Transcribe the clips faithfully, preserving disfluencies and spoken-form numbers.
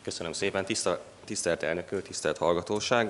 Köszönöm szépen, Tiszta, tisztelt elnök, tisztelt hallgatóság.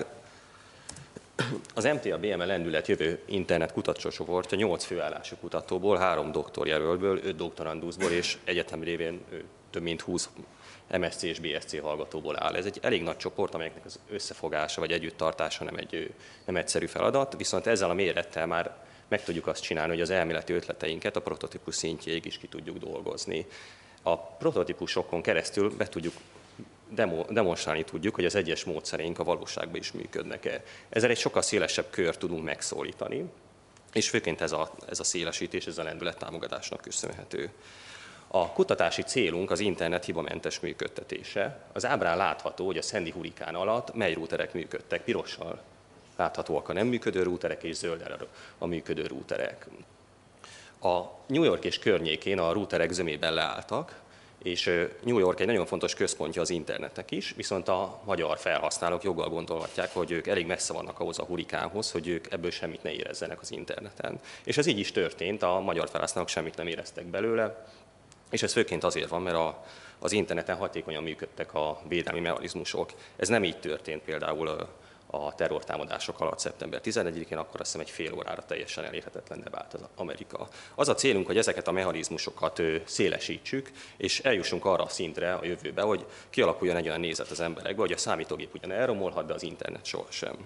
Az em té á bé em e Lendület Jövő internet kutatócsoportja nyolc főállású kutatóból, három doktorjelöltből, öt doktoranduszból és egyetem révén több mint húsz em es cé és bé es cé hallgatóból áll. Ez egy elég nagy csoport, amelyeknek az összefogása vagy együtttartása nem egy nem egyszerű feladat, viszont ezzel a mérettel már meg tudjuk azt csinálni, hogy az elméleti ötleteinket a prototípus szintjéig is ki tudjuk dolgozni. A prototípusokon keresztül be tudjuk Demo, demonstrálni tudjuk, hogy az egyes módszereink a valóságban is működnek-e. Ezzel egy sokkal szélesebb kört tudunk megszólítani, és főként ez a, ez a szélesítés, ez a lendület támogatásnak köszönhető. A kutatási célunk az internet hibamentes működtetése. Az ábrán látható, hogy a Sandy hurrikán alatt mely rúterek működtek. Pirossal láthatóak a nem működő rúterek, és zöldel a működő rúterek. A New York és környékén a rúterek zömében leálltak, és New York egy nagyon fontos központja az internetnek is, viszont a magyar felhasználók joggal gondolhatják, hogy ők elég messze vannak ahhoz a hurrikánhoz, hogy ők ebből semmit ne érezzenek az interneten. És ez így is történt, a magyar felhasználók semmit nem éreztek belőle, és ez főként azért van, mert a, az interneten hatékonyan működtek a védelmi mechanizmusok. Ez nem így történt például a terrortámadások alatt szeptember tizenegyedikén, akkor azt hiszem egy fél órára teljesen elérhetetlenné vált az Amerika. Az a célunk, hogy ezeket a mechanizmusokat szélesítsük, és eljussunk arra a szintre a jövőbe, hogy kialakuljon egy olyan nézet az emberekbe, hogy a számítógép ugyan elromolhat, de az internet sohasem.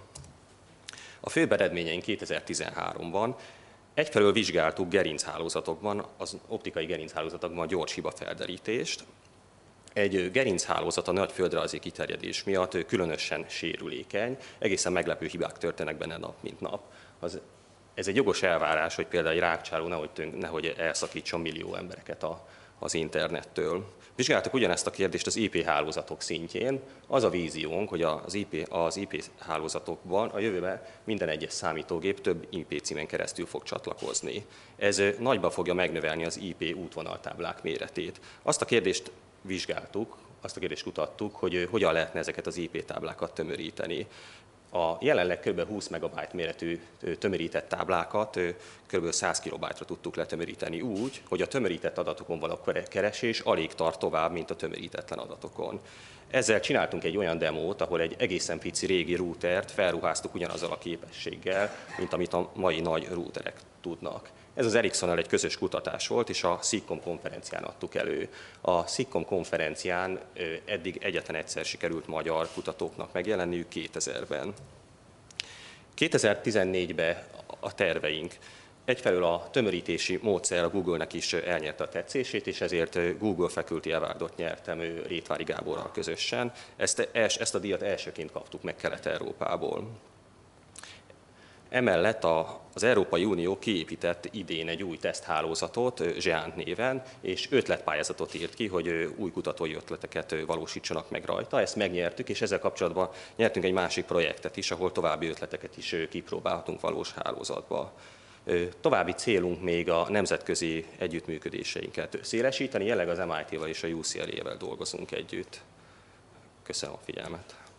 A főbb eredményeink kétezer-tizenháromban egyfelől vizsgáltuk gerinchálózatokban, az optikai gerinchálózatokban a gyors hibafelderítést. Egy gerinchálózat a nagy földrajzi kiterjedés miatt különösen sérülékeny, egészen meglepő hibák történnek benne nap, mint nap. Az, ez egy jogos elvárás, hogy például egy rákcsáló nehogy, nehogy elszakítson millió embereket a, az internettől. Vizsgáltuk ugyanezt a kérdést az i pé hálózatok szintjén. Az a víziónk, hogy az i pé, az i pé hálózatokban a jövőben minden egyes számítógép több i pé címen keresztül fog csatlakozni. Ez nagyban fogja megnövelni az i pé útvonaltáblák méretét. Azt a kérdést vizsgáltuk, azt a kérdést kutattuk, hogy hogyan lehetne ezeket az i pé táblákat tömöríteni. A jelenleg kb. húsz megabyte méretű tömörített táblákat kb. száz kilobájtra tudtuk letömöríteni úgy, hogy a tömörített adatokon való keresés alig tart tovább, mint a tömörítetlen adatokon. Ezzel csináltunk egy olyan demót, ahol egy egészen pici régi routert felruháztuk ugyanazzal a képességgel, mint amit a mai nagy routerek tudnak. Ez az Ericssonnal egy közös kutatás volt, és a SIGCOMM konferencián adtuk elő. A SIGCOMM konferencián eddig egyetlen egyszer sikerült magyar kutatóknak megjelenniük kétezerben. kétezer-tizennégyben a terveink. Egyfelől a tömörítési módszer a Google-nek is elnyerte a tetszését, és ezért Google Faculty Awardot nyertem Rétvári Gáborral közösen. Ezt, ezt a díjat elsőként kaptuk meg Kelet-Európából. Emellett az Európai Unió kiépített idén egy új teszthálózatot, zseant néven, és ötletpályázatot írt ki, hogy új kutatói ötleteket valósítsanak meg rajta. Ezt megnyertük, és ezzel kapcsolatban nyertünk egy másik projektet is, ahol további ötleteket is kipróbálhatunk valós hálózatba. További célunk még a nemzetközi együttműködéseinket szélesíteni, jelenleg az em i té-vel és a u cé el á-vel dolgozunk együtt. Köszönöm a figyelmet!